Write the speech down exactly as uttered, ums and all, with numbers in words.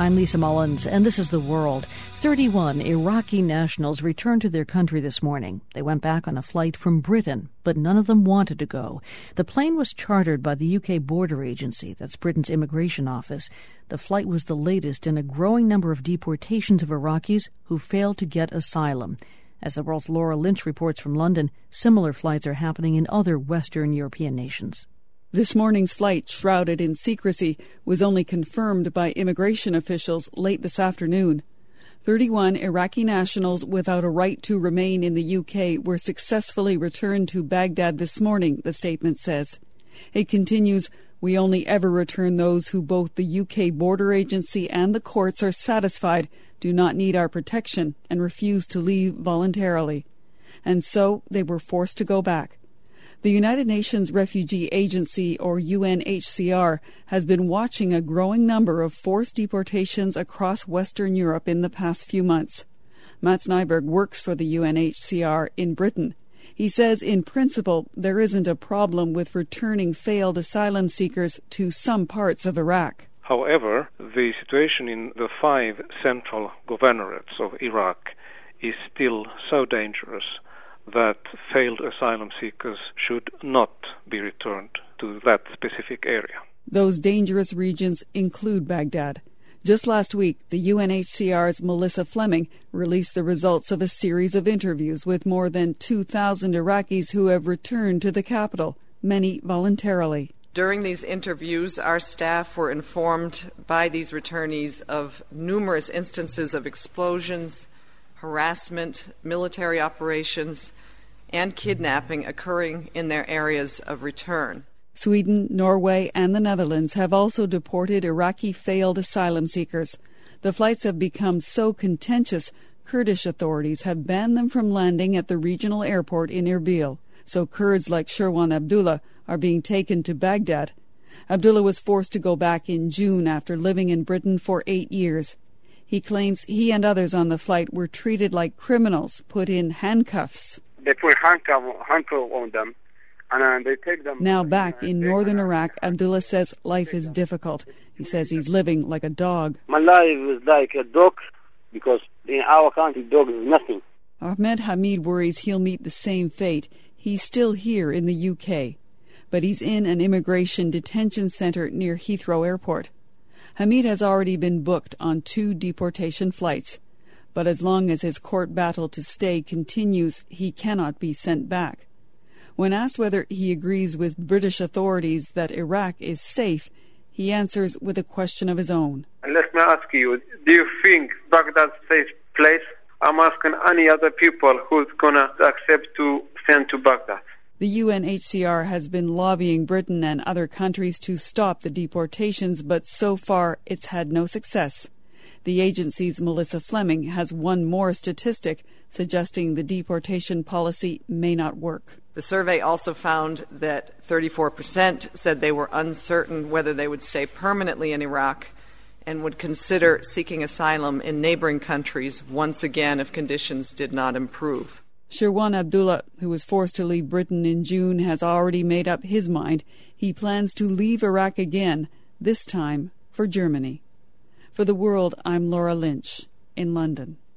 I'm Lisa Mullins, and this is The World. thirty-one Iraqi nationals returned to their country this morning. They went back on a flight from Britain, but none of them wanted to go. The plane was chartered by the U K Border Agency, that's Britain's immigration office. The flight was the latest in a growing number of deportations of Iraqis who failed to get asylum. As The World's Laura Lynch reports from London, similar flights are happening in other Western European nations. This morning's flight, shrouded in secrecy, was only confirmed by immigration officials late this afternoon. thirty-one Iraqi nationals without a right to remain in the U K were successfully returned to Baghdad this morning, the statement says. It continues, "We only ever return those who both the U K Border Agency and the courts are satisfied do not need our protection and refuse to leave voluntarily." And so they were forced to go back. The United Nations Refugee Agency, or U N H C R, has been watching a growing number of forced deportations across Western Europe in the past few months. Mats Nyberg works for the U N H C R in Britain. He says, in principle, there isn't a problem with returning failed asylum seekers to some parts of Iraq. However, the situation in the five central governorates of Iraq is still so dangerous that failed asylum seekers should not be returned to that specific area. Those dangerous regions include Baghdad. Just last week, the U N H C R's Melissa Fleming released the results of a series of interviews with more than two thousand Iraqis who have returned to the capital, many voluntarily. During these interviews, our staff were informed by these returnees of numerous instances of explosions, harassment, military operations, and kidnapping occurring in their areas of return. Sweden, Norway, and the Netherlands have also deported Iraqi failed asylum seekers. The flights have become so contentious, Kurdish authorities have banned them from landing at the regional airport in Erbil, so Kurds like Sherwan Abdullah are being taken to Baghdad. Abdullah was forced to go back in June after living in Britain for eight years. He claims he and others on the flight were treated like criminals, put in handcuffs. They put handcuffs handcuff on them, and uh, they take them. Now back in northern Iraq, Abdullah says life is difficult. He says he's living like a dog. My life is like a dog, because in our country, dog is nothing. Ahmed Hamid worries he'll meet the same fate. He's still here in the U K, but he's in an immigration detention center near Heathrow Airport. Hamid has already been booked on two deportation flights, but as long as his court battle to stay continues, he cannot be sent back. When asked whether he agrees with British authorities that Iraq is safe, he answers with a question of his own. And let me ask you, do you think Baghdad's a safe place? I'm asking any other people who's going to accept to send to Baghdad. The U N H C R has been lobbying Britain and other countries to stop the deportations, but so far it's had no success. The agency's Melissa Fleming has one more statistic suggesting the deportation policy may not work. The survey also found that thirty-four percent said they were uncertain whether they would stay permanently in Iraq and would consider seeking asylum in neighboring countries once again if conditions did not improve. Sherwan Abdullah, who was forced to leave Britain in June, has already made up his mind. He plans to leave Iraq again, this time for Germany. For The World, I'm Laura Lynch in London.